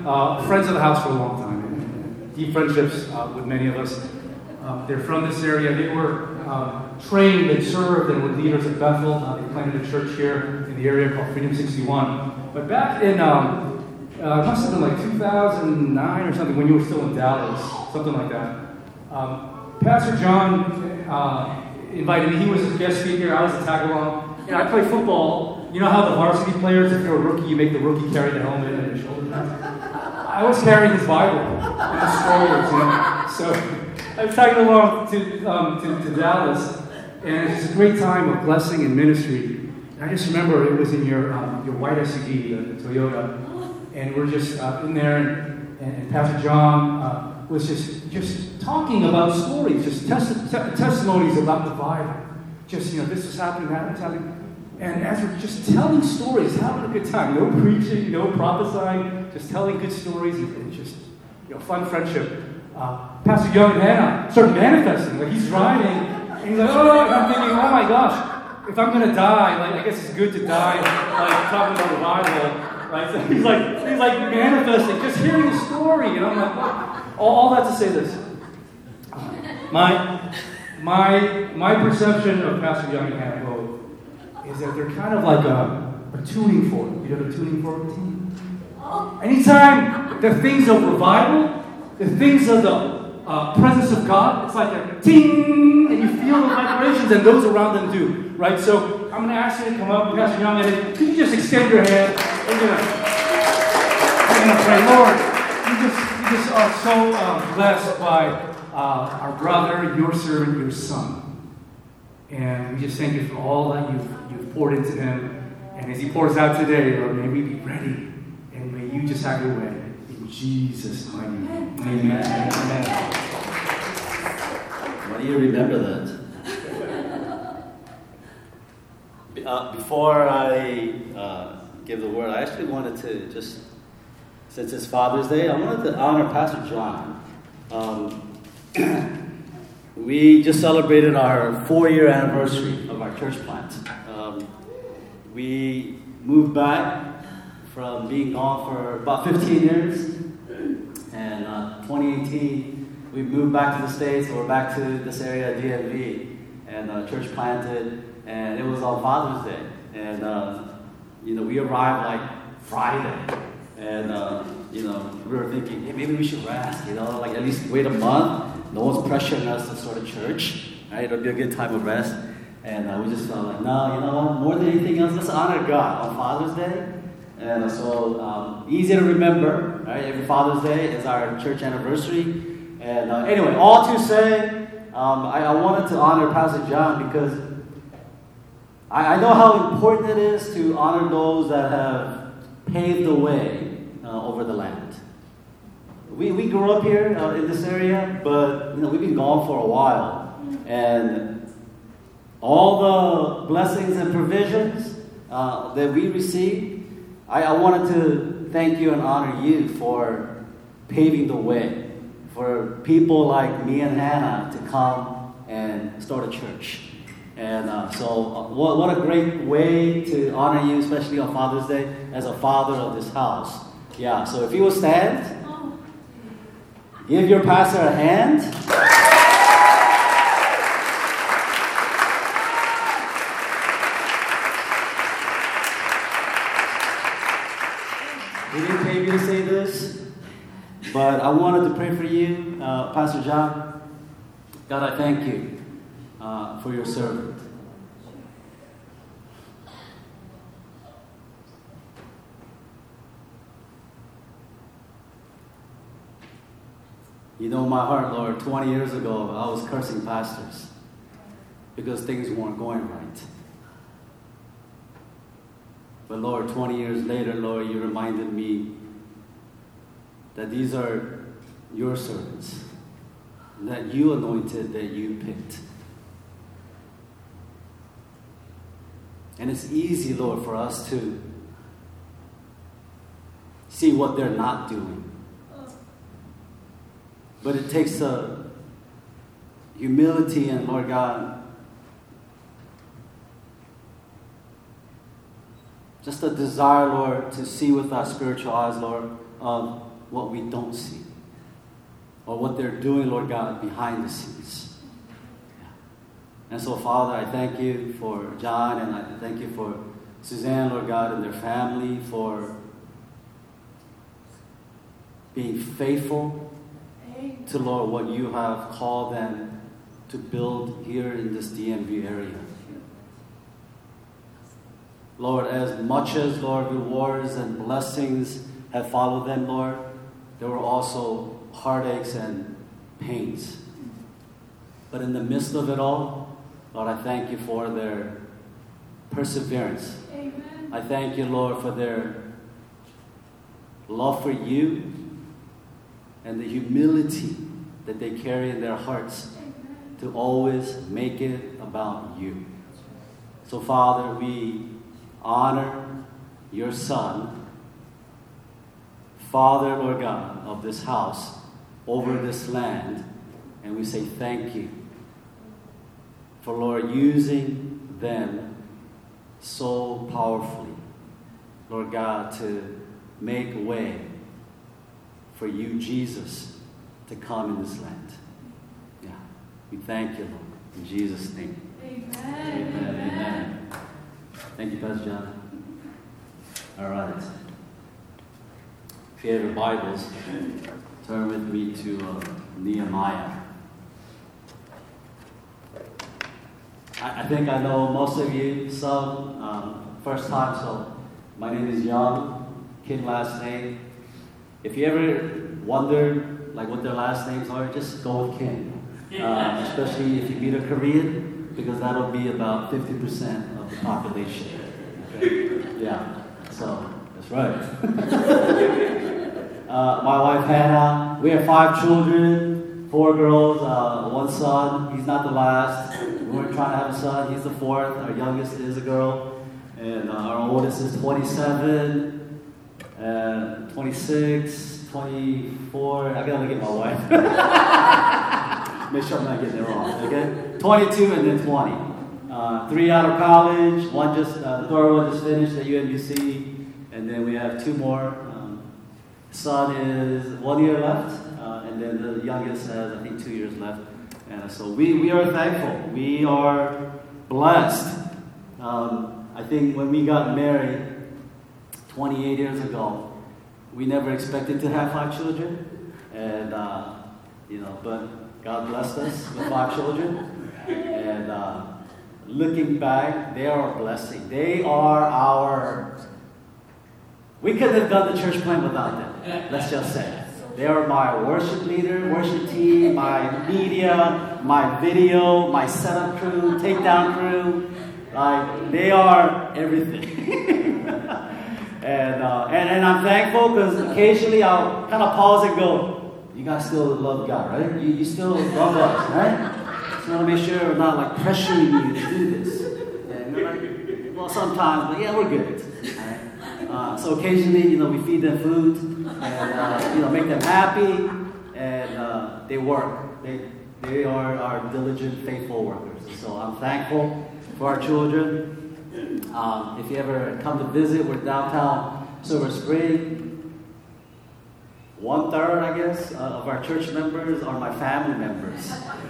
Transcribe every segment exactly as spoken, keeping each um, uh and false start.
uh, friends of the house for a long time. Deep friendships uh, with many of us. Uh, they're from this area. They were uh, trained and served and were leaders at Bethel. Uh, they planted a church here in the area called Freedom sixty-one. But back in, um, uh, it must have been like two thousand nine or something, when you were still in Dallas, something like that. Um, Pastor John uh, invited me. He was a guest speaker. I was a tag-along. And I play football. You know how the varsity players, if you're a rookie, you make the rookie carry the helmet and the shoulder pads? I was carrying his Bible in the strollers, you know. So I was tagging along to, um, to, to Dallas, and it's a great time of blessing and ministry. And I just remember it was in your um, your white S U V, the, the Toyota, and we're just uh, in there, and, and, and Pastor John uh, was just just talking about stories, just tes- te- testimonies about the Bible. Just, you know, this is happening, that is happening. And as we're just telling stories, having a good time, no preaching, no prophesying, just telling good stories, and, and just, you know, fun friendship. Uh, Pastor Young and Hannah started manifesting. Like, he's driving, and he's like, oh, and I'm thinking, oh my gosh, if I'm going to die, like, I guess it's good to die, like, talking about the Bible, right? So he's like, he's like manifesting, just hearing the story, and I'm like, what? All, all that to say this. My, my, my perception of Pastor Young and Hannah both is that they're kind of like a, a tuning fork. You know the tuning fork team? Anytime the things of revival, the things of the uh, presence of God, it's like a ting, and you feel the vibrations, and those around them do, right? So I'm going to ask you to come up, Pastor Young, and could you just extend your hand? We're going to pray, Lord, you just, you just are so uh, blessed by uh, our brother, your servant, your son. And we just thank you for all that you've, you've poured into him. And as he pours out today, Lord, may we be ready. And may you just have your way. In Jesus' mighty name. Amen. Amen. Why do you remember that? uh, before I uh, give the word, I actually wanted to just, since it's Father's Day, I wanted to honor Pastor John. Um, We just celebrated our four-year anniversary of our church plant. Um, we moved back from being gone for about fifteen years. And uh, twenty eighteen, we moved back to the States. We're back to this area, D M V. And uh, church planted. And it was on Father's Day. And, uh, you know, we arrived like Friday. And, uh, you know, we were thinking, hey, maybe we should rest, you know, like at least wait a month. No one's pressuring us to start a church, right? It'll be a good time of rest. And uh, we just felt like, no, you know what? More than anything else, let's honor God on Father's Day. And uh, so, um, easy to remember, right? Every Father's Day is our church anniversary. And uh, anyway, all to say, um, I, I wanted to honor Pastor John because I, I know how important it is to honor those that have paved the way uh, over the land. We we grew up here uh, in this area, but you know we've been gone for a while, and all the blessings and provisions uh, that we received, I, I wanted to thank you and honor you for paving the way for people like me and Hannah to come and start a church. And uh, so, uh, what what a great way to honor you, especially on Father's Day, as a father of this house. Yeah. So if you will stand. Give your pastor a hand. He didn't pay me to say this, but I wanted to pray for you, uh, Pastor John. God, I thank you uh, for your servant. You know my heart, Lord. twenty years ago, I was cursing pastors because things weren't going right. But Lord, twenty years later, Lord, you reminded me that these are your servants, that you anointed, that you picked. And it's easy, Lord, for us to see what they're not doing. But it takes a humility and, Lord God, just a desire, Lord, to see with our spiritual eyes, Lord, of what we don't see, or what they're doing, Lord God, behind the scenes. Yeah. And so, Father, I thank you for John, and I thank you for Suzanne, Lord God, and their family, for being faithful to, Lord, what you have called them to build here in this D M V area. Lord, as much as, Lord, rewards and blessings have followed them, Lord, there were also heartaches and pains. But in the midst of it all, Lord, I thank you for their perseverance. Amen. I thank you, Lord, for their love for you and the humility that they carry in their hearts to always make it about you. So, Father, we honor your Son, Father, Lord God, of this house, over this land, and we say thank you for, Lord, using them so powerfully, Lord God, to make way for you, Jesus, to come in this land. Yeah, we thank you, Lord, in Jesus' name. Amen. Amen. Amen. Thank you, Pastor John. All right. If you have your Bibles, turn with me to uh, Nehemiah. I, I think I know most of you, some um, first time, so my name is Young, Kim last name. If you ever wonder like what their last names are, just go with Kim. Uh, especially if you meet a Korean, because that'll be about fifty percent of the population. Okay? Yeah, so that's right. uh, my wife Hannah, we have five children, four girls, uh, one son. He's not the last. We weren't trying to have a son, he's the fourth. Our youngest is a girl, and uh, our oldest is twenty-seven, uh, twenty-six, twenty-four. I gotta look at my wife. Make sure I'm not getting it wrong, okay? twenty-two and then twenty. Uh, three out of college, one just, uh, the third one just finished at U M B C, and then we have two more. Um, son is one year left, uh, and then the youngest has, I think, two years left. And so we, we are thankful. We are blessed. Um, I think when we got married twenty-eight years ago, we never expected to have five children, and uh, you know, but God blessed us with five children, and uh, looking back, they are a blessing. They are our, we couldn't have done the church plan without them, let's just say. They are my worship leader, worship team, my media, my video, my setup crew, takedown crew. Like, they are everything. and, uh, and and I'm thankful because occasionally I'll kind of pause and go, you guys still love God, right? You, you still love us, right? Just want to make sure we're not like pressuring you to do this. And we're like, well, sometimes, but yeah, we're good. Right? Uh, so occasionally, you know, we feed them food and uh, you know, make them happy, and uh, they work. They they are our diligent, faithful workers. And so I'm thankful for our children. Um, if you ever come to visit, we're downtown Silver Spring. One third, I guess, uh, of our church members are my family members.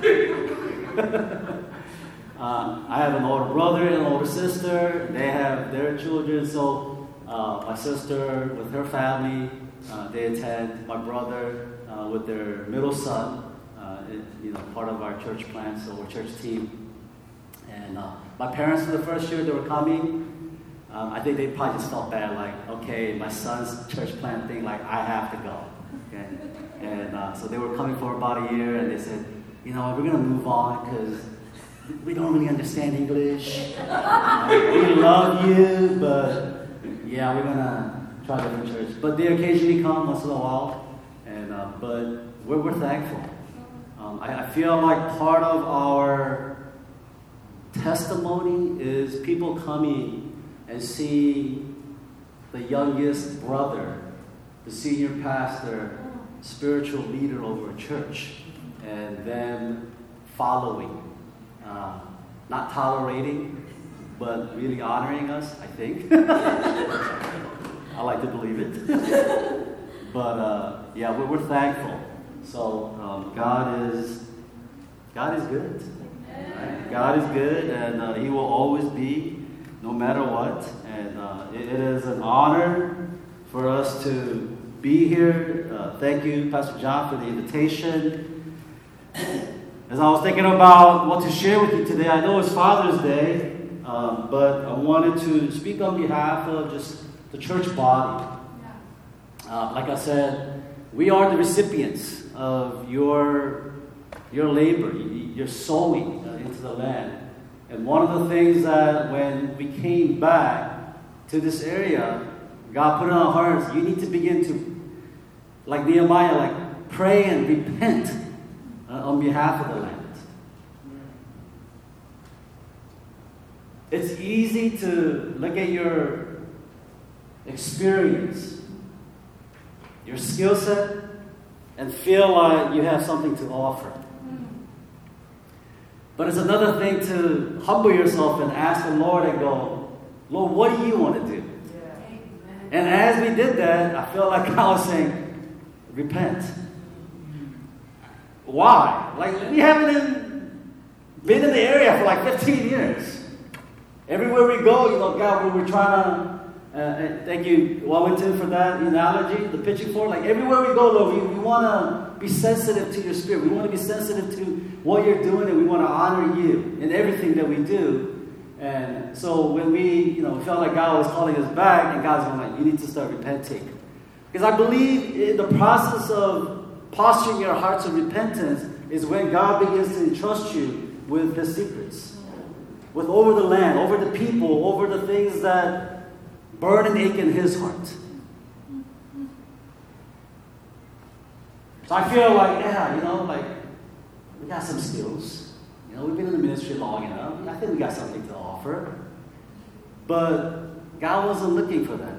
uh, I have an older brother and an older sister. They have their children. So uh, my sister with her family, uh, they attend. My brother uh, with their middle son, uh, it, you know, part of our church plan. So we're church team. And uh, my parents, for the first year they were coming, um, I think they probably just felt bad, like, okay, my son's church plant thing, like, I have to go. Okay? And uh, so they were coming for about a year, and they said, you know, we're going to move on because we don't really understand English. Uh, we love you, but yeah, we're going to try different church. But they occasionally come once in a while, and uh, but we're, we're thankful. Um, I, I feel like part of our testimony is people coming and seeing the youngest brother, the senior pastor, spiritual leader over a church, and them following, uh, not tolerating, but really honoring us, I think. I like to believe it. But uh, yeah, we're, we're thankful. So um, God is God is good. Right? God is good, and uh, He will always be, no matter what. And uh, it, it is an honor for us to be here. Uh, thank you, Pastor John, for the invitation. As I was thinking about what to share with you today, I know it's Father's Day, um, but I wanted to speak on behalf of just the church body. Uh, like I said, we are the recipients of your, your labor, your sowing uh, into the land. And one of the things that when we came back to this area, God put in our hearts, you need to begin to, like Nehemiah, like pray and repent uh, on behalf of the land. It's easy to look at your experience, your skill set, and feel like you have something to offer. But it's another thing to humble yourself and ask the Lord and go, Lord, what do you want to do? Yeah. And as we did that, I feel like I was saying, repent. Why? Like, we haven't been in the area for like fifteen years. Everywhere we go, you know, God, we were trying to, uh, and thank you, Wellington, for that analogy, the pitching fork. Like, everywhere we go, Lord, we, we want to be sensitive to your spirit. We want to be sensitive to what you're doing, and we want to honor you in everything that we do. And so when we, you know, felt like God was calling us back, and God's going like, you need to start repenting. Because I believe in the process of posturing your hearts of repentance is when God begins to entrust you with His secrets. With over the land, over the people, over the things that burn and ache in His heart. So I feel like, yeah, you know, like, we got some skills. You know, we've been in the ministry long enough. I think we got something to offer. But God wasn't looking for that.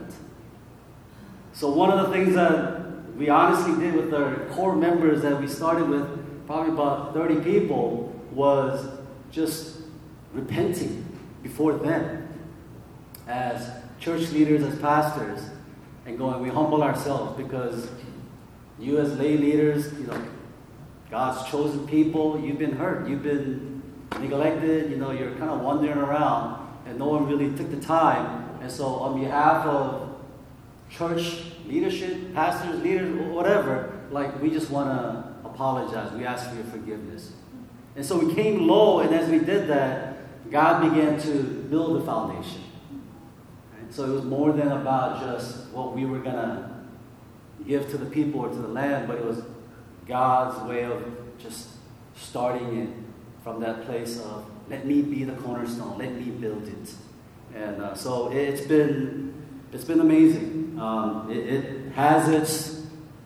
So one of the things that we honestly did with our core members that we started with, probably about thirty people, was just repenting before them as church leaders, as pastors, and going, we humble ourselves because you as lay leaders, you know, God's chosen people, you've been hurt, you've been neglected, you know, you're kind of wandering around, and no one really took the time. And so on behalf of church leadership, pastors, leaders, whatever, like, we just want to apologize. We ask for your forgiveness. And so we came low, and as we did that, God began to build the foundation. Right? So it was more than about just what we were going to give to the people or to the land, but it was God's way of just starting it from that place of, let me be the cornerstone, let me build it. And uh, so it's been it's been amazing. Um, it, it has its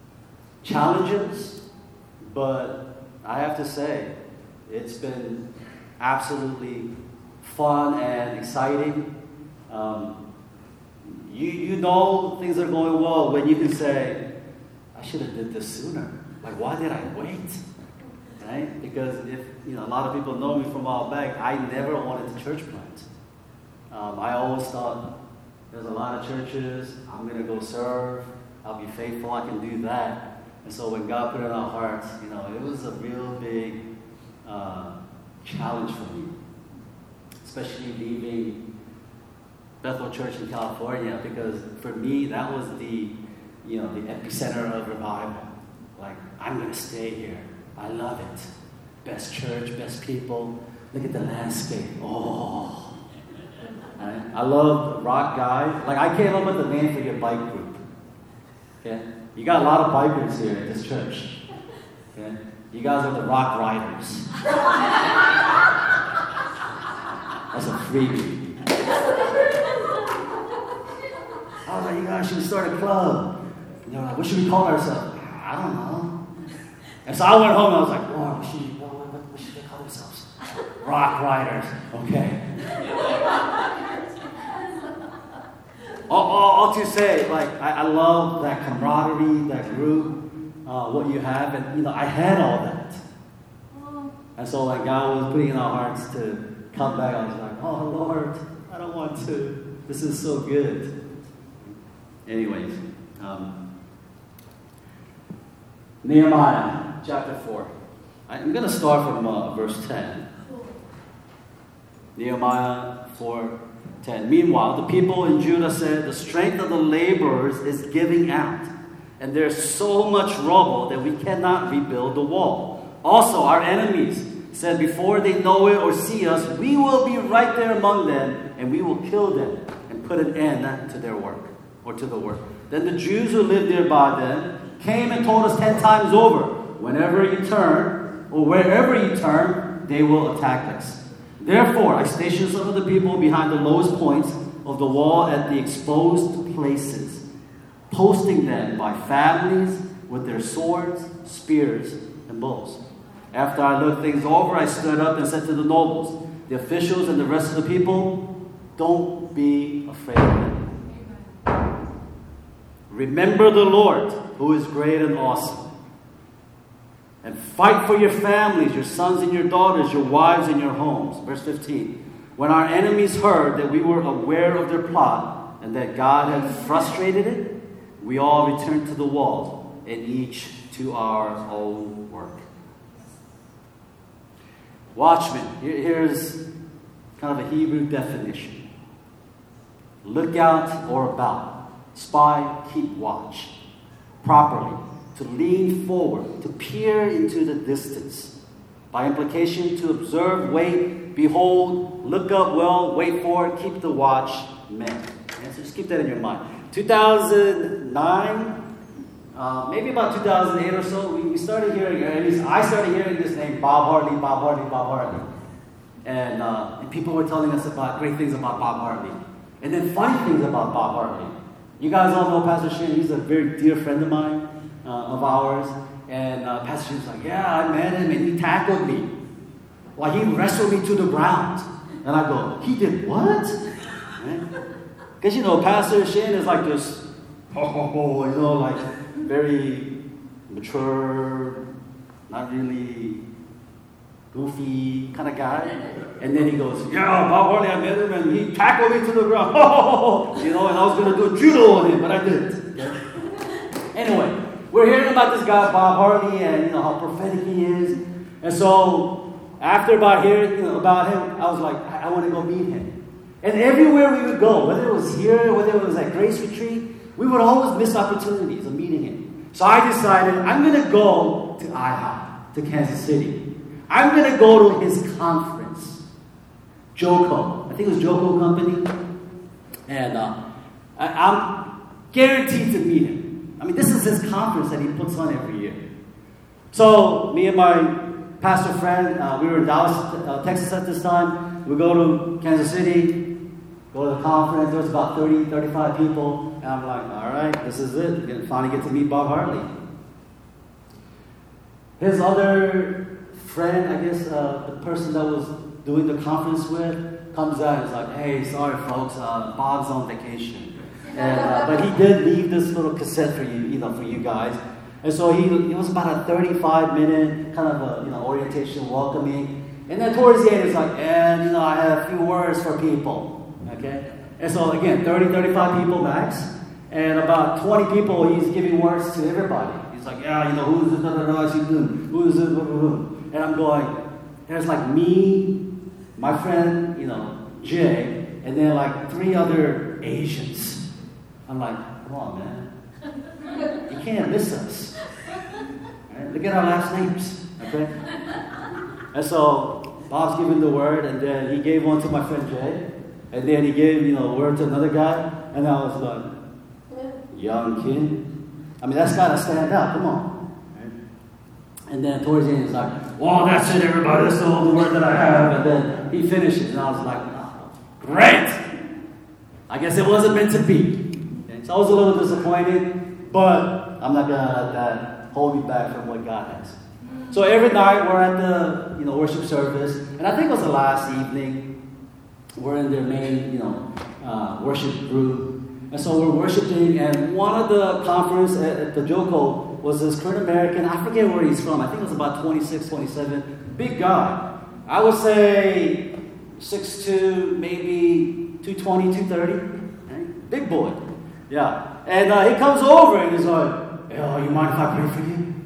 challenges, but I have to say, it's been absolutely fun and exciting. Um, you you know things are going well when you can say, I should have did this sooner. Like, why did I wait? Right? Because if, you know, a lot of people know me from a while back, I never wanted to church plant. Um, I always thought, there's a lot of churches, I'm going to go serve, I'll be faithful, I can do that. And so when God put it in our hearts, you know, it was a real big uh, challenge for me. Especially leaving Bethel Church in California, because for me, that was the, you know, the epicenter of revival. Like, I'm going to stay here. I love it. Best church, best people. Look at the landscape. Oh. Right? I love rock guys. Like, I came up with the name for your bike group. Okay? You got a lot of bikers here at this church. Okay? You guys are the rock riders. That's a freebie. I was like, you guys should start a club. And they're like, what should we call ourselves? I don't know. And so I went home and I was like, oh, what should, what, what, what should they call themselves? Rock Riders. Okay. all, all, all to say, like, I, I love that camaraderie, that group, uh, what you have. And, you know, I had all that. And so, like, God was putting in our hearts to come back. I was like, oh, Lord, I don't want to. This is so good. Anyways, um, Nehemiah chapter four. I'm going to start from uh, verse ten. Nehemiah four ten. Meanwhile, the people in Judah said, the strength of the laborers is giving out, and there's so much rubble that we cannot rebuild the wall. Also, our enemies said, before they know it or see us, we will be right there among them, and we will kill them and put an end to their work, or to the work. Then the Jews who lived nearby them came and told us ten times over, whenever you turn, or wherever you turn, they will attack us. Therefore, I stationed some of the people behind the lowest points of the wall at the exposed places, posting them by families with their swords, spears, and bows. After I looked things over, I stood up and said to the nobles, the officials, and the rest of the people, don't be afraid of them. Remember the Lord, who is great and awesome. And fight for your families, your sons and your daughters, your wives and your homes. Verse fifteen. When our enemies heard that we were aware of their plot and that God had frustrated it, we all returned to the wall, and each to our own work. Watchman, here's kind of a Hebrew definition. Look out or about. Spy, keep watch. Properly. To lean forward. To peer into the distance. By implication, to observe, wait, behold, look up well, wait for it, keep the watch, men. Okay, so just keep that in your mind. two thousand nine, uh, maybe about two thousand eight or so, we, we started hearing, or at least I started hearing this name, Bob Hartley, Bob Hartley, Bob Hartley. And, uh, and people were telling us about great things about Bob Hartley. And then funny things about Bob Hartley. You guys all know Pastor Shane. He's a very dear friend of mine, uh, of ours. And uh, Pastor Shane's like, yeah, I met him and he tackled me. Like he wrestled me to the ground. And I go, he did what? Because, you know, Pastor Shane is like this, ho, ho, ho, you know, like very mature, not really goofy kind of guy. And then he goes, yeah, Bob Hartley, I met him and he tackled me to the ground. You know, and I was going to do a judo on him, but I didn't. Okay? Anyway, we're hearing about this guy, Bob Hartley, and you know how prophetic he is. And so, after about hearing you know, about him, I was like, I, I want to go meet him. And everywhere we would go, whether it was here, whether it was at Grace Retreat, we would always miss opportunities of meeting him. So I decided I'm going to go to I hop, to Kansas City. I'm going to go to his conference, Joco. I think it was Joco Company. And uh, I, I'm guaranteed to meet him. I mean, this is his conference that he puts on every year. So me and my pastor friend, uh, we were in Dallas, uh, Texas at this time. We go to Kansas City, go to the conference. There's about thirty, thirty-five people. And I'm like, all right, this is it. We're gonna finally get to meet Bob Hartley. His other friend, I guess, uh, the person that was doing the conference with, comes out and is like, hey, sorry folks, uh, Bob's on vacation. And, uh, but he did leave this little cassette for you, you know, for you guys. And so he, it was about a thirty-five minute kind of a, you know, orientation, welcoming. And then towards the end, it's like, and, you know, I have a few words for people, okay? And so, again, thirty, thirty-five people max. And about twenty people, he's giving words to everybody. He's like, yeah, you know, who's this, who's this, and I'm going, there's like me, my friend, you know, Jay, and then like three other Asians. I'm like, come on, man. You can't miss us. Right? Look at our last names, okay? And so Bob's giving the word, and then he gave one to my friend Jay, and then he gave, you know, a word to another guy, and I was like, young kid. I mean, that's got to stand out. Come on. Right? And then towards the end, he's like, well, that's it, everybody. That's all the word that I have. And then he finishes, and I was like, oh, great. I guess it wasn't meant to be. Okay? So I was a little disappointed, but I'm not going to let that hold me back from what God has. So every night we're at the you know worship service, and I think it was the last evening. We're in their main you know uh, worship group, and so we're worshiping. And one of the conference at, at the Joco was this Korean American. I forget where he's from. I think it was about twenty-six, twenty-seven. Big guy. I would say six two, maybe two twenty, two thirty. Right? Big boy. Yeah. And uh, he comes over and he's like, "Oh, you mind if I pray for you?"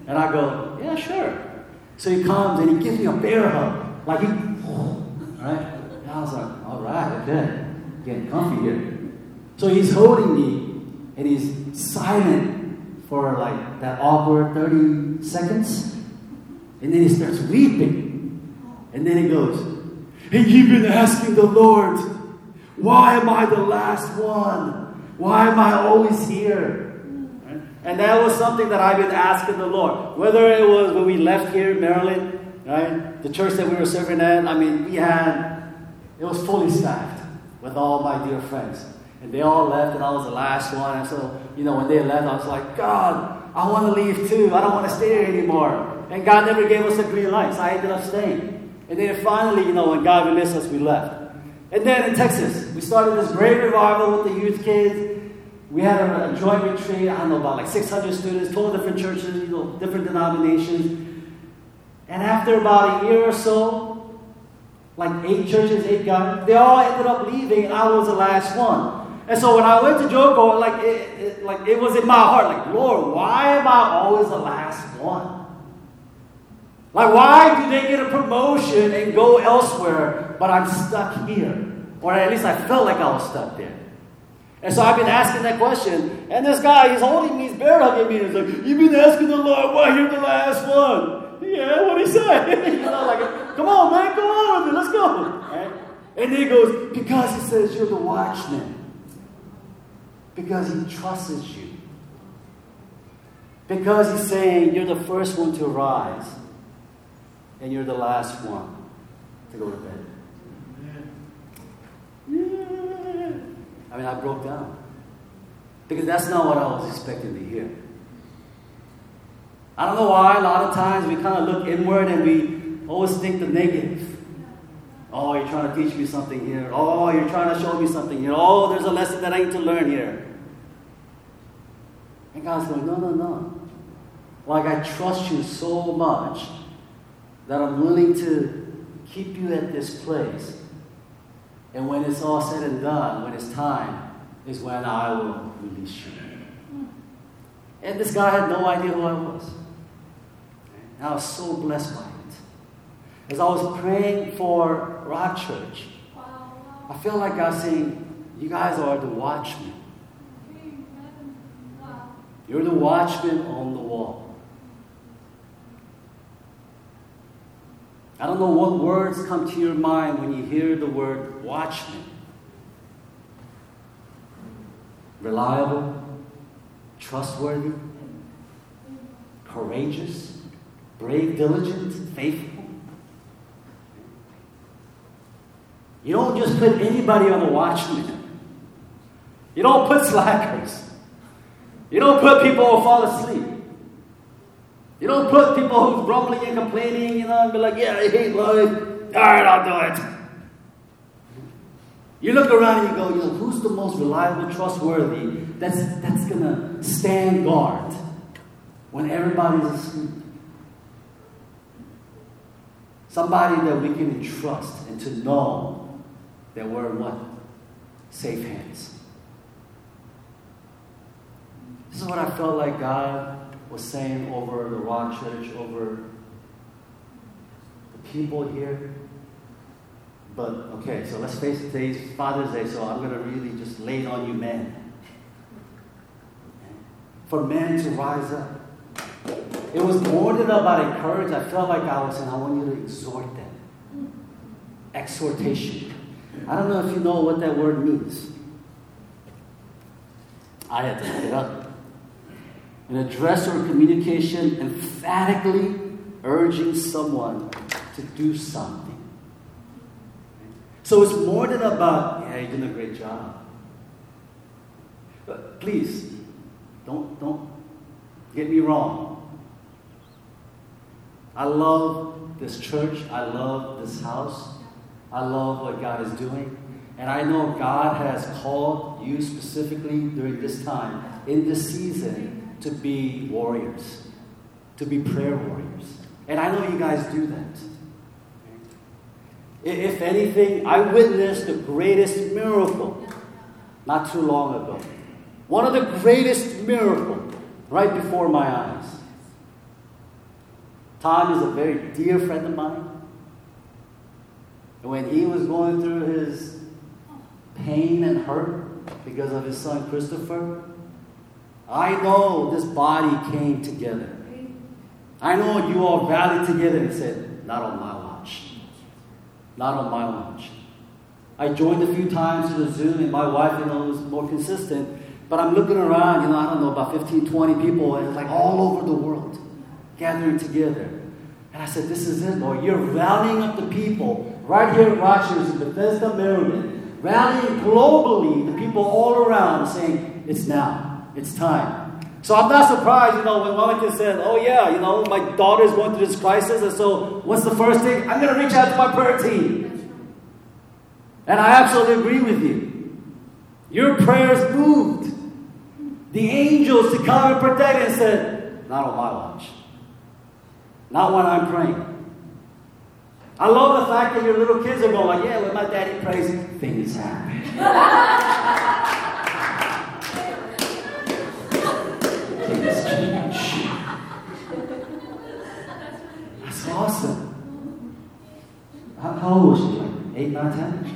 And I go, yeah, sure. So he comes and he gives me a bear hug. Like he, right? And I was like, all right, okay. Getting comfy here. So he's holding me and he's silent for like that awkward thirty seconds. And then he starts weeping. And then he goes, and you've been asking the Lord, why am I the last one? Why am I always here? Right? And that was something that I've been asking the Lord. Whether it was when we left here in Maryland, right? The church that we were serving at, I mean, we had, it was fully staffed with all my dear friends. And they all left and I was the last one. And so, you know, when they left, I was like, God, I want to leave too. I don't want to stay here anymore. And God never gave us a green light, so I ended up staying. And then finally, you know, when God released us, we left. And then in Texas, we started this great revival with the youth kids. We had a, a joint retreat, I don't know, about like six hundred students, twelve different churches, you know, different denominations. And after about a year or so, like eight churches, eight guys, they all ended up leaving, and I was the last one. And so when I went to Jogo, like it, it, like it was in my heart, like, Lord, why am I always the last one? Like, why do they get a promotion and go elsewhere, but I'm stuck here? Or at least I felt like I was stuck there. And so I've been asking that question. And this guy, he's holding me, he's bear hugging me. And he's like, you've been asking the Lord why you're the last one. Yeah, what'd he say? You know, like, come on, man, go on with it, let's go. Right? And then he goes, because he says you're the watchman. Because he trusts you. Because he's saying you're the first one to rise. And you're the last one to go to bed. Yeah. I mean, I broke down. Because that's not what I was expecting to hear. I don't know why, a lot of times we kind of look inward and we always think the negative. Oh, you're trying to teach me something here. Oh, you're trying to show me something here. Oh, there's a lesson that I need to learn here. And God's going, no, no, no. Like, I trust you so much that I'm willing to keep you at this place. And when it's all said and done, when it's time, is when I will release you. And this guy had no idea who I was. And I was so blessed by it. As I was praying for Rock Church, I felt like God saying, you guys are the watchmen. You're the watchmen on the wall. I don't know what words come to your mind when you hear the word watchman. Reliable, trustworthy, courageous, brave, diligent, faithful. You don't just put anybody on the watchman. You don't put slackers. You don't put people who fall asleep. You don't put people who's grumbling and complaining, you know, and be like, yeah, I hate life. All right, I'll do it. You look around and you go, you know, who's the most reliable, trustworthy, that's, that's going to stand guard when everybody's asleep? Somebody that we can entrust and to know that we're in what? Safe hands. This is what I felt like God was saying over the Rock Church, over the people here. But, okay, so let's face it, today's Father's Day, so I'm going to really just lay it on you men. For men to rise up. It was more than about encourage. I felt like I was saying, I want you to exhort them. Exhortation. I don't know if you know what that word means. I had to look it up. An address or communication emphatically urging someone to do something. So it's more than about, yeah, you're doing a great job. But please, don't, don't get me wrong. I love this church. I love this house. I love what God is doing. And I know God has called you specifically during this time, in this season, to be warriors, to be prayer warriors. And I know you guys do that. If anything, I witnessed the greatest miracle not too long ago. One of the greatest miracles right before my eyes. Tom is a very dear friend of mine. And when he was going through his pain and hurt because of his son Christopher, I know this body came together. I know you all rallied together and said, not on my watch. Not on my watch. I joined a few times to the Zoom, and my wife, you know, was more consistent. But I'm looking around, you know, I don't know, about fifteen, twenty people, and it's like all over the world gathering together. And I said, this is it, Lord. You're rallying up the people right here at Rogers in Bethesda, Maryland, rallying globally the people all around, saying, it's now. It's time. So I'm not surprised, you know, when Monica said, oh yeah, you know, my daughter's going through this crisis, and so what's the first thing? I'm going to reach out to my prayer team. And I absolutely agree with you. Your prayers moved the angels to come and protect and said, not on my watch. Not when I'm praying. I love the fact that your little kids are going like, yeah, when my daddy prays, things happen. Things change. That's awesome. How, how old was she? Like eight, nine, ten?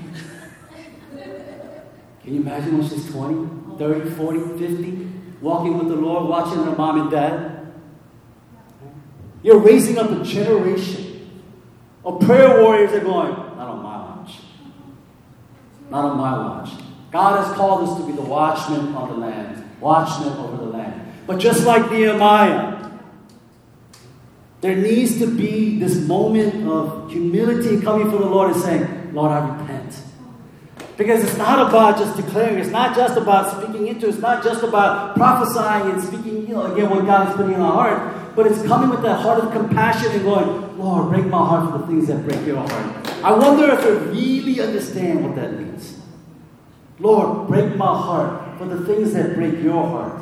Can you imagine when she's twenty, thirty, forty, fifty, walking with the Lord, watching her mom and dad? You're raising up a generation of prayer warriors that are going, not on my watch. Not on my watch. God has called us to be the watchmen on the land, watchmen over the land. But just like Nehemiah, there needs to be this moment of humility coming from the Lord and saying, Lord, I repent. Because it's not about just declaring. It's not just about speaking into. It's not just about prophesying and speaking, you know, again, what God is putting in our heart. But it's coming with that heart of compassion and going, Lord, break my heart for the things that break your heart. I wonder if we really understand what that means. Lord, break my heart for the things that break your heart.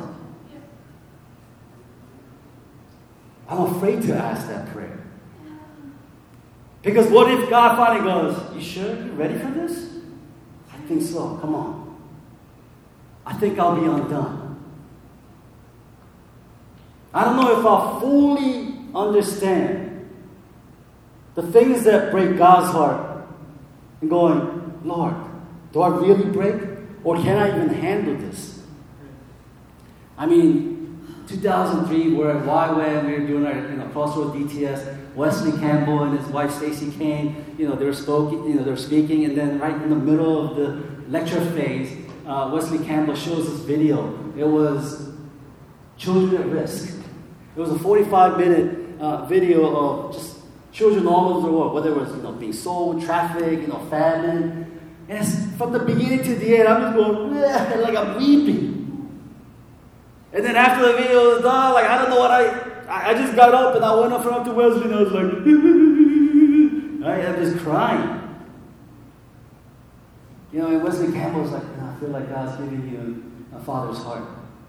I'm afraid to ask that prayer. Because what if God finally goes, you sure? You ready for this? I think so. Come on. I think I'll be undone. I don't know if I'll fully understand the things that break God's heart and going, Lord, do I really break? Or can I even handle this? I mean, two thousand three, we're at Y WAM, we were doing our you know, Crossroad D T S. Wesley Campbell and his wife Stacy Kane, you know, they were speaking, you know, they were speaking, and then right in the middle of the lecture phase, uh, Wesley Campbell shows this video. It was Children at Risk. It was a forty-five minute uh, video of just children all over the world, whether it was you know being sold, traffic, you know, famine. And it's from the beginning to the end, I'm just going, bleh, like I'm weeping. And then after the video was done, like I don't know what I. I just got up and I went up front to Wesley and I was like, right? I'm just crying. You know, and Wesley Campbell was like, I feel like God's giving you a father's heart.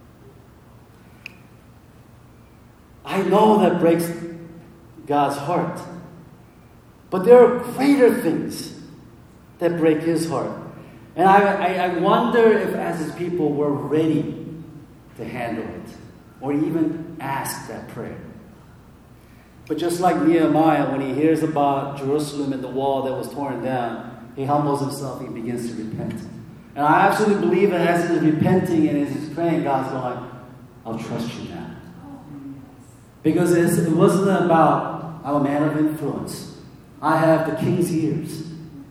I know that breaks God's heart. But there are greater things that break his heart. And I, I, I wonder if as his people we're ready to handle it. Or even ask that prayer. But just like Nehemiah, when he hears about Jerusalem and the wall that was torn down, he humbles himself and he begins to repent. And I absolutely believe that as he's repenting and as he's praying, God's going, I'll trust you now. Because it wasn't about, I'm a man of influence. I have the king's ears.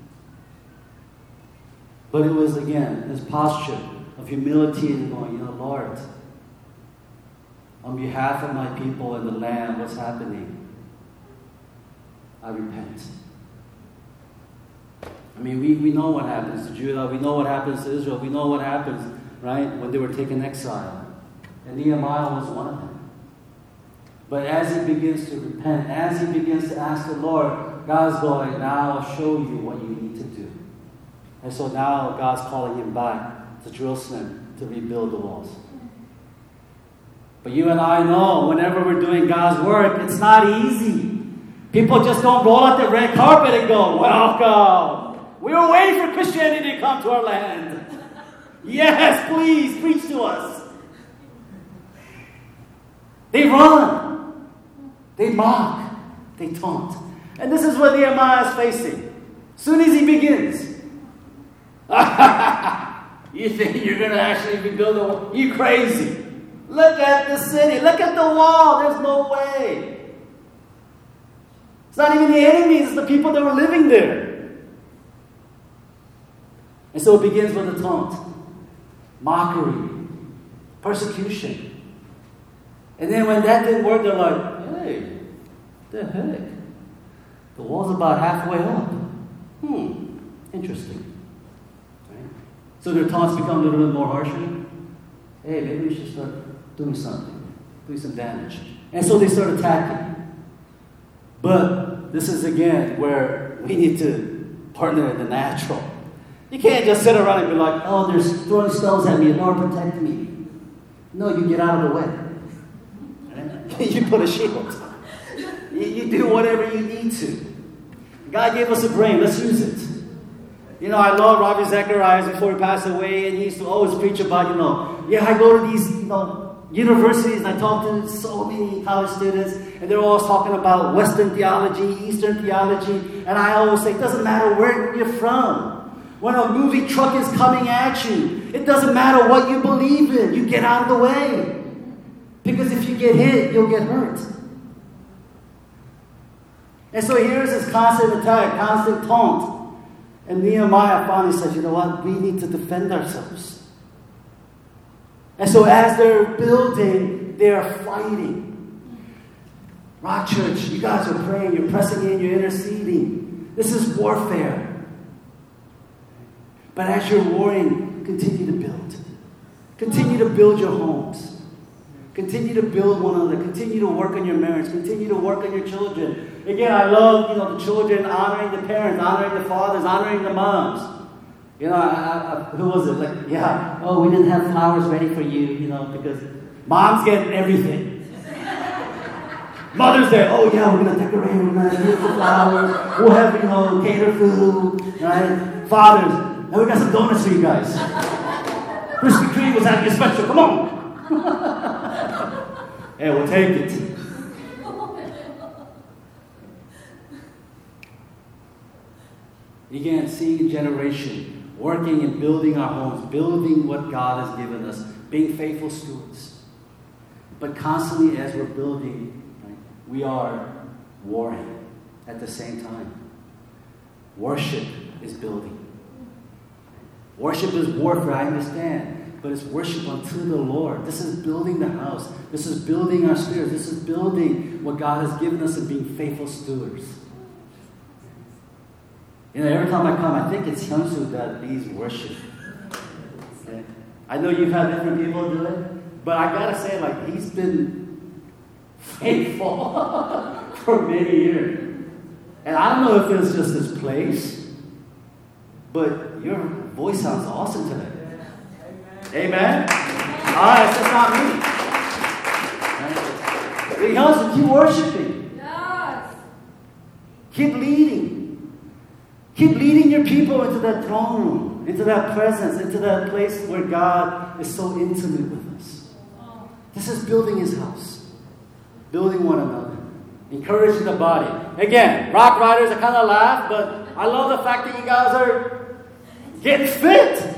But it was, again, this posture of humility and going, you know, Lord, on behalf of my people and the land, what's happening? I repent. I mean, we, we know what happens to Judah. We know what happens to Israel. We know what happens, right, when they were taken exile. And Nehemiah was one of them. But as he begins to repent, as he begins to ask the Lord, God's going, now I'll show you what you need to do. And so now God's calling him back to Jerusalem to rebuild the walls. But you and I know whenever we're doing God's work, it's not easy. People just don't roll out the red carpet and go, welcome. We were waiting for Christianity to come to our land. Yes, please, preach to us. They run. They mock. They taunt. And this is what Nehemiah is facing. As soon as he begins, you think you're going to actually rebuild the wall? You crazy. Look at the city. Look at the wall. There's no way. It's not even the enemies. It's the people that were living there. And so it begins with a taunt. Mockery. Persecution. And then when that didn't work, they're like, hey, what the heck? The wall's about halfway up. Hmm, interesting. Right? So their taunts become a little bit more harsher. Hey, maybe we should start doing something, doing some damage. And so they start attacking. But this is again where we need to partner in the natural. You can't just sit around and be like, oh, they're throwing stones at me, Lord, protect me. No, you get out of the way. Right? You put a shield. You, you do whatever you need to. God gave us a brain. Let's use it. You know, I love Ravi Zacharias before he passed away, and he used to always preach about, you know, yeah, I go to these, you know, universities, and I talk to so many college students, and they're always talking about Western theology, Eastern theology, and I always say, it doesn't matter where you're from. When a movie truck is coming at you, it doesn't matter what you believe in. You get out of the way. Because if you get hit, you'll get hurt. And so here's this constant attack, constant taunt. And Nehemiah finally says, you know what? We need to defend ourselves. And so as they're building, they're fighting. Rock Church, you guys are praying, you're pressing in, you're interceding. This is warfare. But as you're warring, continue to build. Continue to build your homes. Continue to build one another. Continue to work on your marriage. Continue to work on your children. Again, I love, you know, the children honoring the parents, honoring the fathers, honoring the moms. You know, I, I, who was it? Like, yeah, oh, we didn't have flowers ready for you, you know, because moms get everything. Mother's Day, oh yeah, we're going to decorate, we're going to use the flowers, we'll have, you know, cater food, right? Fathers, now we got some donuts for you guys. Krispy Kreme was having a special, come on. Hey, we'll take it. Again, seeing a generation working and building our homes, building what God has given us, being faithful stewards. But constantly as we're building, right, we are warring at the same time. Worship is building. Worship is warfare, I understand. But it's worship unto the Lord. This is building the house. This is building our spirits. This is building what God has given us and being faithful stewards. You know, every time I come, I think it's Hyunsu that leads worship. Okay? I know you've had different people do it, but I gotta say, like, he's been faithful for many years. And I don't know if it's just his place, but your voice sounds awesome today. Amen? All right, so it's not me. Right? Right? Keep worshiping. Yes. Keep leading. Keep leading your people into that throne room, into that presence, into that place where God is so intimate with us. This is building His house. Building one another. Encouraging the body. Again, rock riders, I kind of laugh, but I love the fact that you guys are getting fit.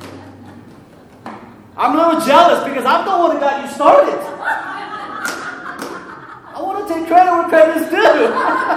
I'm a little jealous because I'm the one that got you started. I want to take credit where credit's due.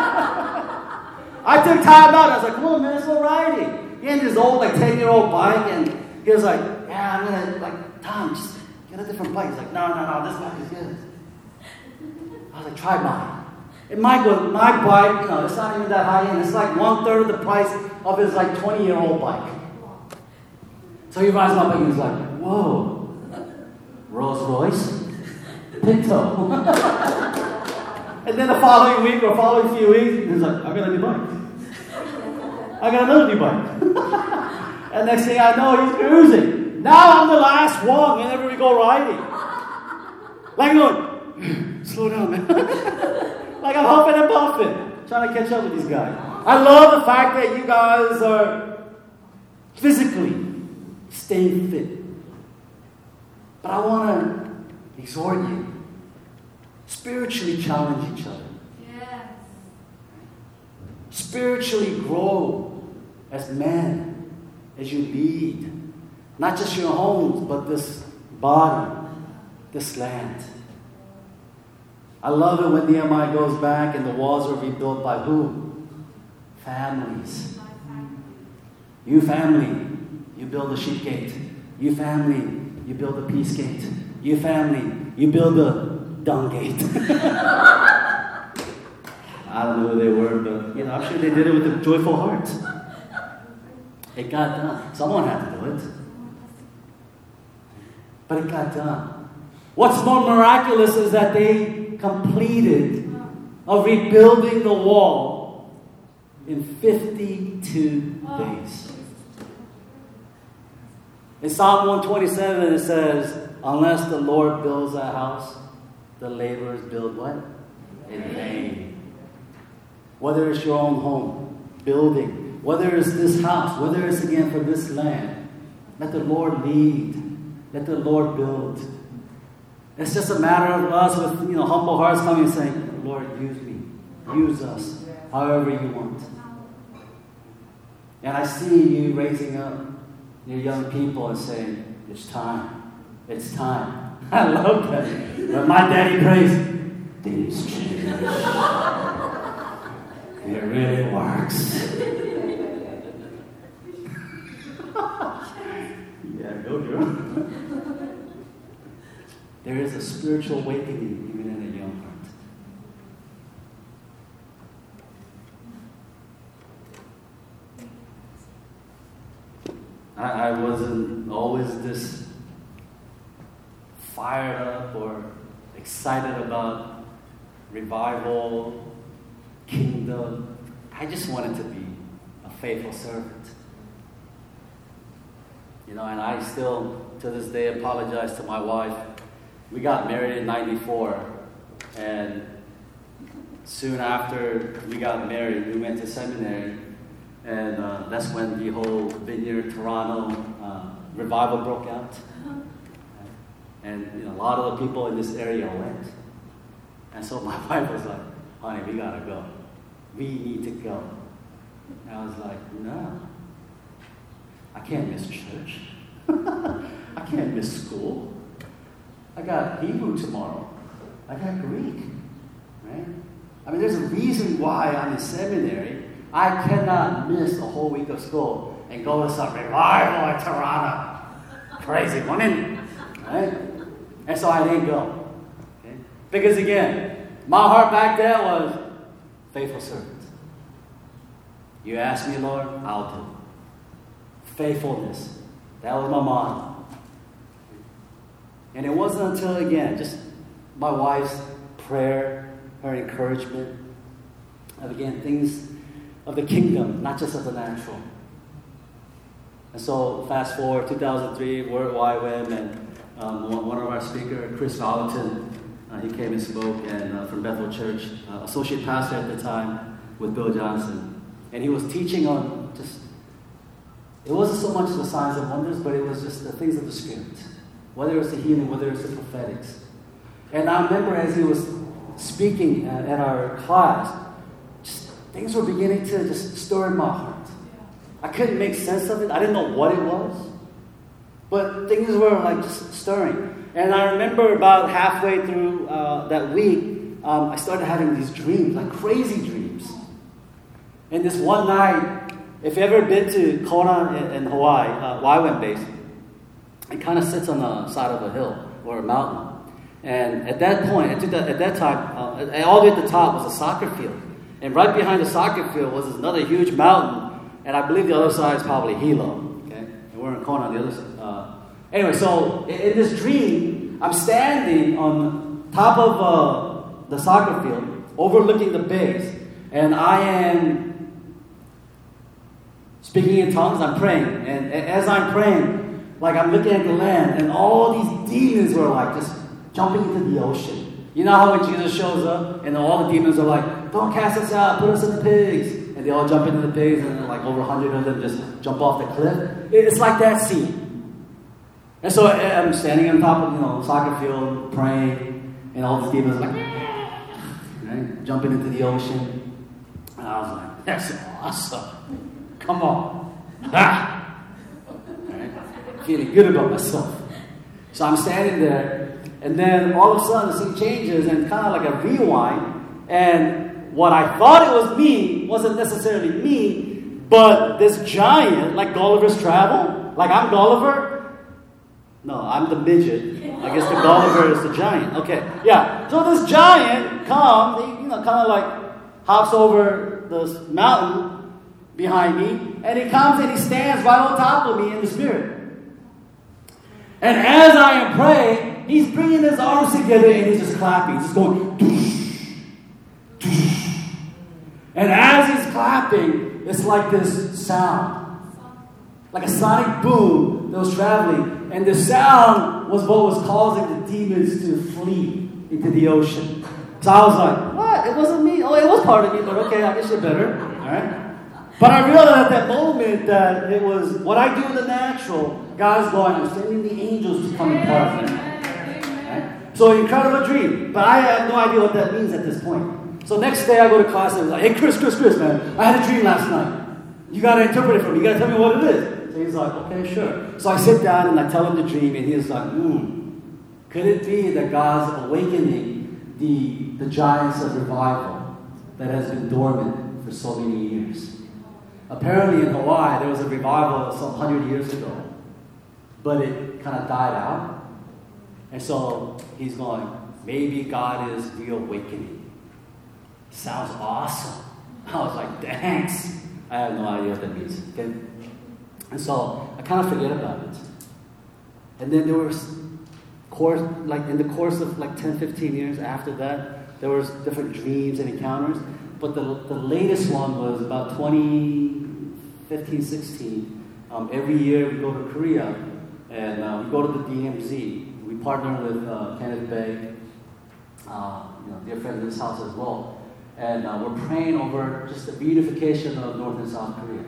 I took time out. I was like, come on, man, let's go riding. He had this old, like, ten-year-old bike, and he was like, yeah, I'm going to, like, Tom, just get a different bike. He's like, no, no, no, this bike is good. I was like, try mine. And my, my bike, you know, it's not even that high end. It's like one-third of the price of his, like, twenty-year-old bike. So he rides my bike and he's like, whoa, Rolls Royce, Pinto. And then the following week or following few weeks, he's like, I got a new bike. I got another new bike. And next thing I know, he's cruising. Now I'm the last one whenever we go riding. Like, going, slow down, man. Like I'm huffing and puffing, trying to catch up with these guys. I love the fact that you guys are physically staying fit. But I want to exhort you, spiritually challenge each other. Yes. spiritually grow as men, as you lead. Not just your homes, but this body, this land. I love it when Nehemiah goes back and the walls are rebuilt by who? Families. You family, you build a sheep gate. You family, you build a peace gate. You family, you build a dung gate. I don't know who they were, but you know, I'm sure they did it with a joyful heart. It got done. Someone had to do it. But it got done. What's more miraculous is that they completed of rebuilding the wall in fifty-two days. In Psalm one twenty-seven it says, unless the Lord builds a house, the laborers build what? In vain. Whether it's your own home, building, whether it's this house, whether it's again for this land, let the Lord lead. Let the Lord build. It's just a matter of us with you know humble hearts coming and saying, Lord, use me. Use us however you want. And I see you raising up your young people and saying, it's time. It's time. I love that. When my daddy prays, things change. It really works. Yeah, go girl. There is a spiritual awakening even in a young heart. I, I wasn't always this fired up or excited about revival, kingdom. I just wanted to be a faithful servant. You know, and I still, to this day, apologize to my wife. We got married in ninety-four, and soon after we got married, we went to seminary, and uh, that's when the whole Vineyard Toronto uh, revival broke out. And you know, a lot of the people in this area went. And so my wife was like, honey, we gotta go. We need to go. And I was like, no. I can't miss church. I can't miss school. I got Hebrew tomorrow. I got Greek. Right? I mean, there's a reason why I'm in seminary. I cannot miss a whole week of school and go to some revival at Toronto. Crazy woman. Right? And so I didn't go. Okay? Because again, my heart back then was faithful servant. You ask me, Lord, I'll do. Faithfulness. That was my motto. And it wasn't until, again, just my wife's prayer, her encouragement, of, again, things of the kingdom, not just of the natural. And so, fast forward, two thousand three, we're at Y W A M, and um, one of our speakers, Chris Valentin, uh, he came and spoke, and uh, from Bethel Church, uh, associate pastor at the time with Bill Johnson. And he was teaching on just, it wasn't so much the signs and wonders, but it was just the things of the Spirit. Whether it's the healing, whether it's the prophetics. And I remember as he was speaking at, at our class, just things were beginning to just stir in my heart. I couldn't make sense of it. I didn't know what it was. But things were like just stirring. And I remember about halfway through uh, that week, um, I started having these dreams, like crazy dreams. And this one night, if you've ever been to Kona in, in Hawaii, uh, Y W A M base, it kind of sits on the side of a hill or a mountain. And at that point, at that, at that time, uh, all the way at the top was a soccer field. And right behind the soccer field was another huge mountain. And I believe the other side is probably Hilo. Okay? And we're in Kona on the other side. Uh, anyway, so in, in this dream, I'm standing on top of uh, the soccer field, overlooking the base. And I am speaking in tongues. I'm praying. And as I'm praying, like I'm looking at the land, and all these demons were like just jumping into the ocean. You know how when Jesus shows up, and all the demons are like, don't cast us out, put us in the pigs. And they all jump into the pigs, and like over a hundred of them just jump off the cliff. It's like that scene. And so I'm standing on top of, you know, soccer field, praying, and all these demons are like, right, jumping into the ocean. And I was like, that's awesome. Come on. Ha! Right? Feeling good about myself. So I'm standing there, and then all of a sudden the scene changes, and kind of like a rewind, and what I thought it was me wasn't necessarily me, but this giant, like Gulliver's Travel, like I'm Gulliver. No, I'm the midget. I guess the Gulliver is the giant. Okay, yeah. So this giant comes, he, you know, kind of like hops over the mountain behind me, and he comes and he stands right on top of me in the spirit. And as I am praying, he's bringing his arms together and he's just clapping. He's just going, doosh, doosh. And as he's clapping, it's like this sound, like a sonic boom that was traveling. And the sound was what was causing the demons to flee into the ocean. So I was like, what? It wasn't me. Oh, it was part of me, but okay, I guess you're better. All right. But I realized at that moment that it was what I do in the natural. God's going, I'm sending the angels to come and part of me. Right? So incredible dream. But I have no idea what that means at this point. So next day I go to class and I'm like, hey, Chris, Chris, Chris, man, I had a dream last night. You got to interpret it for me. You got to tell me what it is. So he's like, okay, sure. So I sit down and I tell him the dream, and he's like, hmm, could it be that God's awakening the, the giants of revival that has been dormant for so many years? Apparently in Hawaii, there was a revival some hundred years ago, but it kind of died out. And so he's going, maybe God is reawakening. Sounds awesome. I was like, thanks. I have no idea what that means. Okay? And so I kind of forget about it. And then there was, course, like in the course of like ten, fifteen years after that, there was different dreams and encounters. But the, the latest one was about twenty fifteen, sixteen. Um, every year we go to Korea and uh, we go to the D M Z. We partner with uh, Kenneth Bae, uh, you know, dear friend in this house as well. And uh, we're praying over just the beautification of North and South Korea.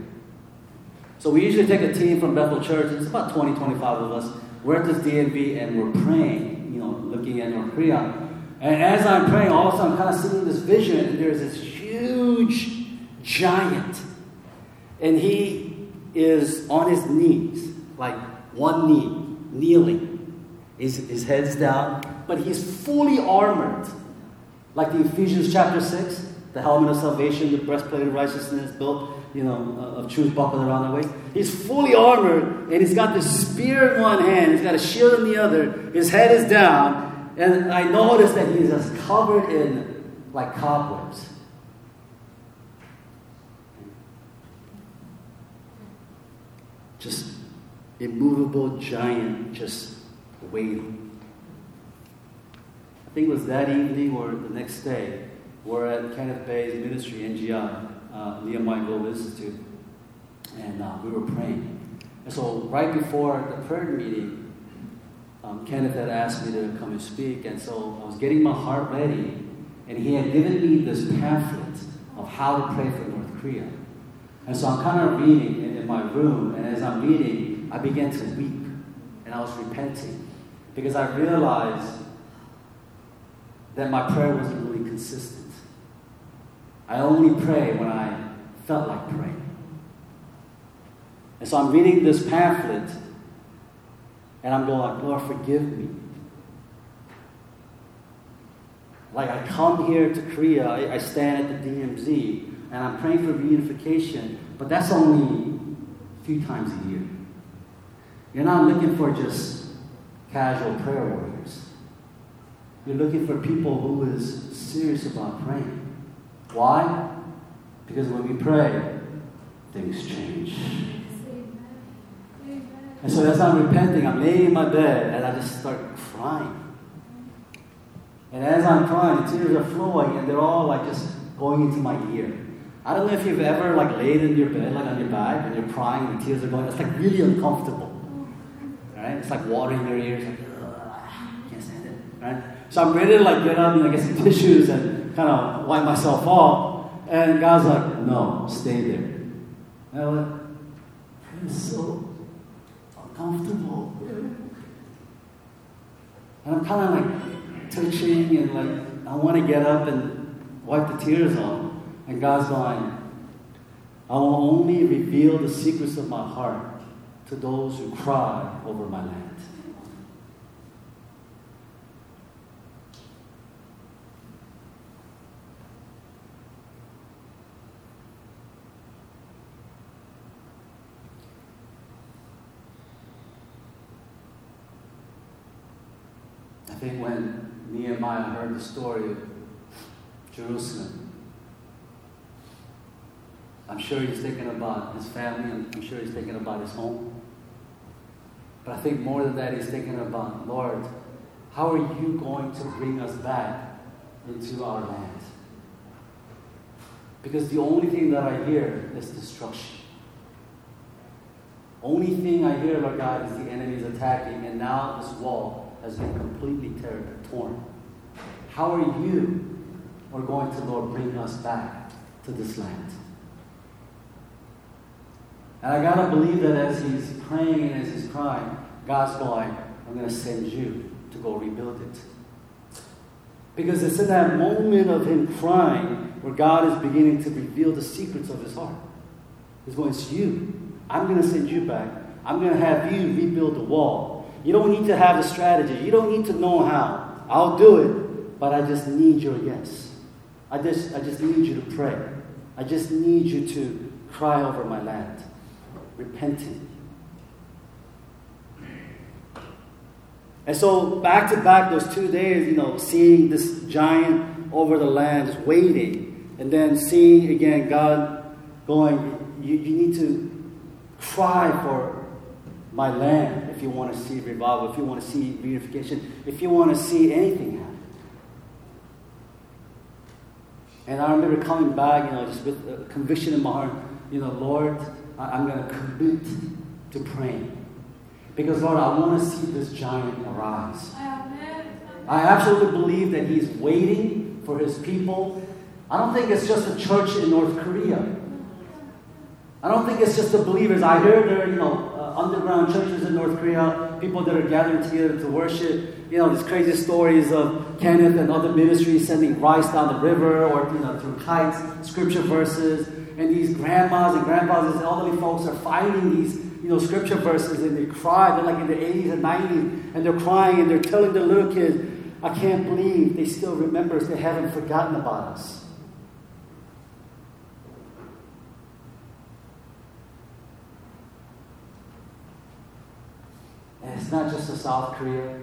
So we usually take a team from Bethel Church. It's about twenty, twenty-five of us. We're at this D M V and we're praying, you know, looking at North Korea. And as I'm praying, all of a sudden I'm kind of seeing this vision, and there's this huge giant. And he is on his knees, like one knee, kneeling. His, his head's down, but he's fully armored. Like the Ephesians chapter six, the helmet of salvation, the breastplate of righteousness, built, you know, of truth buckled around the waist. He's fully armored, and he's got this spear in one hand, he's got a shield in the other, his head is down, and I noticed that he's just covered in, like, cobwebs. Just immovable giant, just waiting. I think it was that evening or the next day, we're at Kenneth Bae's ministry, N G I, uh, Nehemiah Global Institute, and uh, we were praying. And so right before the prayer meeting, um, Kenneth had asked me to come and speak, and so I was getting my heart ready, and he had given me this pamphlet of how to pray for North Korea. And so I'm kind of reading in, in my room, and as I'm reading, I began to weep, and I was repenting, because I realized that my prayer wasn't really consistent. I only pray when I felt like praying. And so I'm reading this pamphlet, and I'm going, Lord, forgive me. Like I come here to Korea, I, I stand at the D M Z, and I'm praying for reunification, but that's only a few times a year. You're not looking for just casual prayer warriors. You're looking for people who is serious about praying. Why? Because when we pray, things change. And so as I'm repenting, I'm laying in my bed and I just start crying. And as I'm crying, the tears are flowing and they're all like just going into my ear. I don't know if you've ever like laid in your bed, like on your back, and you're crying and the tears are going. It's like really uncomfortable. Right? It's like water in your ears. Like, I can't stand it. Right? So I'm ready to like get up and like, get some tissues and kind of wipe myself off. And God's like, no, stay there. And I'm like, it's so uncomfortable. And I'm kind of like touching and like, I want to get up and wipe the tears off. And God's going, I will only reveal the secrets of my heart to those who cry over my land. I think when Nehemiah heard the story of Jerusalem, I'm sure he's thinking about his family, and I'm sure he's thinking about his home. But I think more than that, he's thinking about, Lord, how are you going to bring us back into our land? Because the only thing that I hear is destruction. Only thing I hear, Lord God, is the enemy is attacking, and now this wall has been completely torn. How are you are going to, Lord, bring us back to this land? And I gotta believe that as he's praying and as he's crying, God's going, I'm gonna send you to go rebuild it. Because it's in that moment of him crying where God is beginning to reveal the secrets of his heart. He's going, it's you. I'm gonna send you back. I'm gonna have you rebuild the wall. You don't need to have a strategy. You don't need to know how. I'll do it, but I just need your yes. I just, I just need you to pray. I just need you to cry over my land, repenting. And so back to back those two days, you know, seeing this giant over the land, just waiting, and then seeing again God going, you, you need to cry for my land if you want to see revival, if you want to see reunification, if you want to see anything happen. And I remember coming back, you know, just with a conviction in my heart, you know, Lord, I'm going to commit to praying. Because, Lord, I want to see this giant arise. I absolutely believe that he's waiting for his people. I don't think it's just a church in North Korea. I don't think it's just the believers. I hear there are, you know, uh, underground churches in North Korea, people that are gathering together to worship. You know, these crazy stories of Kenneth and other ministries sending rice down the river or, you know, through kites, scripture verses. And these grandmas and grandpas, these elderly folks are finding these, you know, scripture verses and they cry. They're like in the eighties and nineties and they're crying and they're telling their little kids, I can't believe they still remember us. They haven't forgotten about us. And it's not just a South Korea,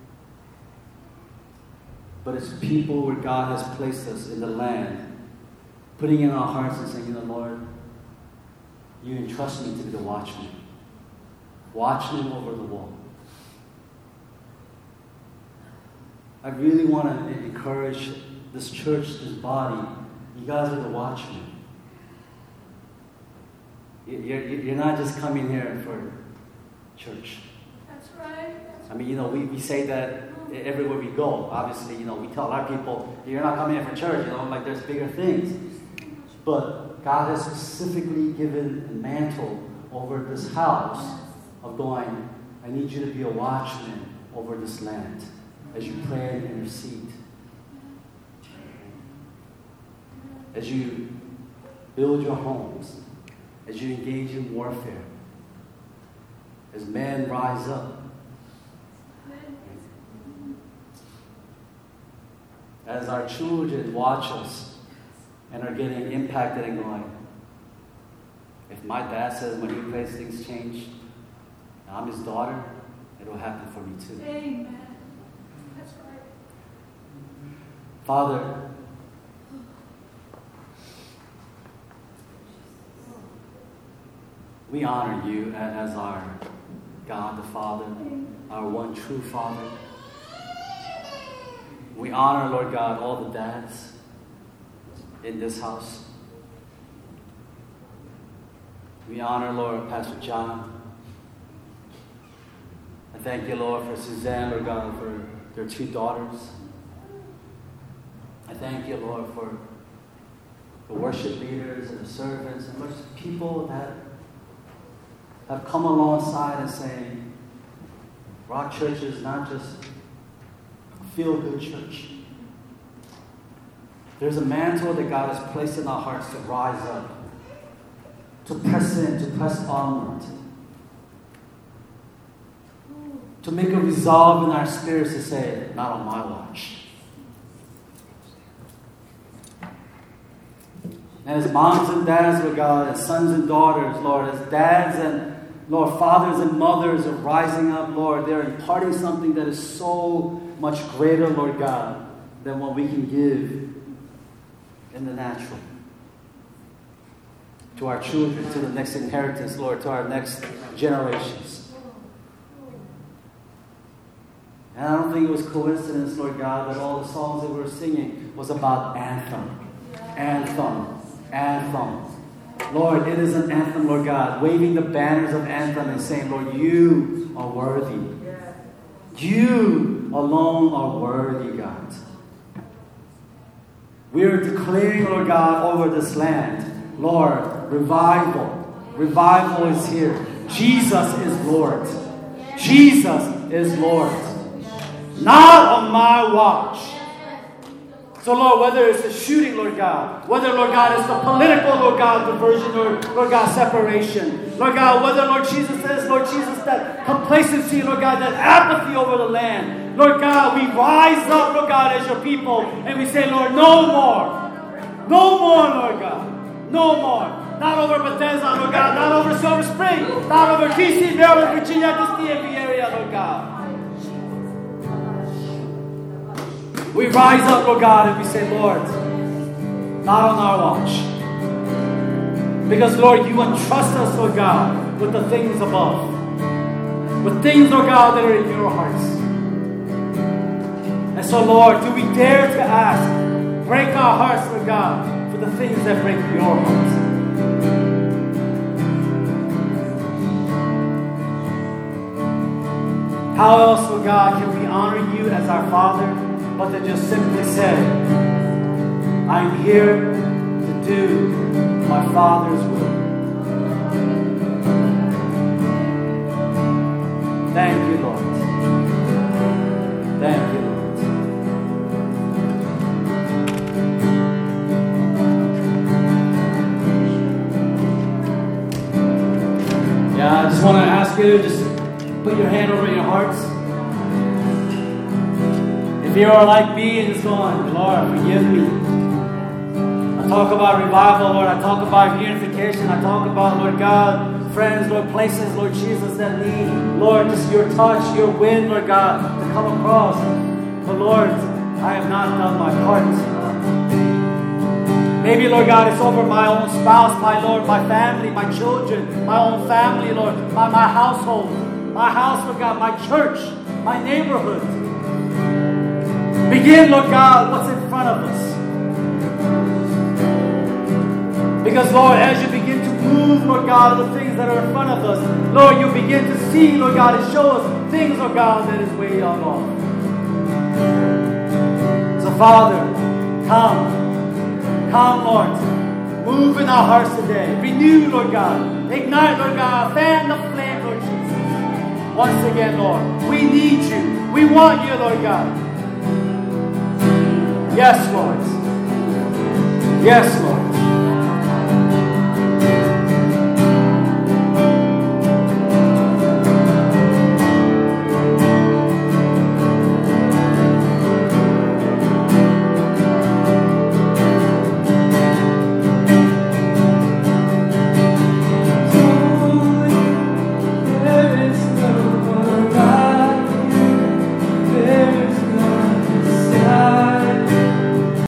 but it's people where God has placed us in the land, putting in our hearts and saying, you know, Lord, you entrust me to be the watchman. Watchman over the wall. I really want to encourage this church, this body. You guys are the watchmen. You're, you're not just coming here for church. That's right. I mean, you know, we, we say that everywhere we go. Obviously, you know, we tell our people, you're not coming here for church, you know, like there's bigger things. But God has specifically given a mantle over this house of going, I need you to be a watchman over this land as you pray and intercede. As you build your homes, as you engage in warfare, as men rise up, as our children watch us and are getting impacted and going, if my dad says when he prays things change, and I'm his daughter, it will happen for me too. Amen. That's right. Father, we honor you as our God the Father, our one true Father. We honor, Lord God, all the dads in this house. We honor, Lord, Pastor John. I thank you, Lord, for Suzanne, Lord God, for their two daughters. I thank you, Lord, for the worship leaders and the servants and the people that have come alongside and saying, Rock Church is not just a feel-good church. There's a mantle that God has placed in our hearts to rise up to press in, to press onward. To make a resolve in our spirits to say, not on my watch. And as moms and dads, Lord God, as sons and daughters, Lord, as dads and, Lord, fathers and mothers are rising up, Lord, they're imparting something that is so much greater, Lord God, than what we can give in the natural. To our children, to the next inheritance, Lord, to our next generations. And I don't think it was coincidence, Lord God, that all the songs that we were singing was about anthem. Anthem. Anthem. Lord, it is an anthem, Lord God, waving the banners of anthem and saying, Lord, you are worthy. You alone are worthy, God. We are declaring, Lord God, over this land, Lord, revival. Revival is here. Jesus is Lord. Jesus is Lord. Not on my watch. So, Lord, whether it's the shooting, Lord God, whether, Lord God, it's the political, Lord God, diversion or, Lord God, separation. Lord God, whether, Lord Jesus says, Lord Jesus, that complacency, Lord God, that apathy over the land. Lord God, we rise up, Lord God, as your people, and we say, Lord, no more. No more, Lord God. No more. Not over Bethesda, Lord God. Not over Silver Spring. Not over D C, Maryland, Virginia, this D M V area, Lord God. We rise up, Lord God, and we say, Lord, not on our watch. Because, Lord, you entrust us, Lord God, with the things above. With things, Lord God, that are in your hearts. And so, Lord, do we dare to ask, break our hearts, Lord God, for the things that break your hearts. How else, Lord God, can we honor you as our Father? But to just simply say, I'm here to do my Father's will. Thank you, Lord. Thank you, Lord. Yeah, I just want to ask you to just put your hand over your hearts. If you are like me and just going, Lord, forgive me. I talk about revival, Lord. I talk about unification. I talk about, Lord God, friends, Lord, places, Lord Jesus, that need, Lord, just your touch, your wind, Lord God, to come across. But Lord, I have not done my part. Maybe, Lord God, it's over my own spouse, my Lord, my family, my children, my own family, Lord, my, my household, my house, Lord God, my church, my neighborhood. Begin, Lord God, what's in front of us. Because, Lord, as you begin to move, Lord God, the things that are in front of us, Lord, you begin to see, Lord God, and show us things, Lord God, that is way on off. So, Father, come. Come, Lord. Move in our hearts today. Renew, Lord God. Ignite, Lord God. Fan the flame, Lord Jesus. Once again, Lord, we need you. We want you, Lord God. Yes, Lord. Yes, Lord.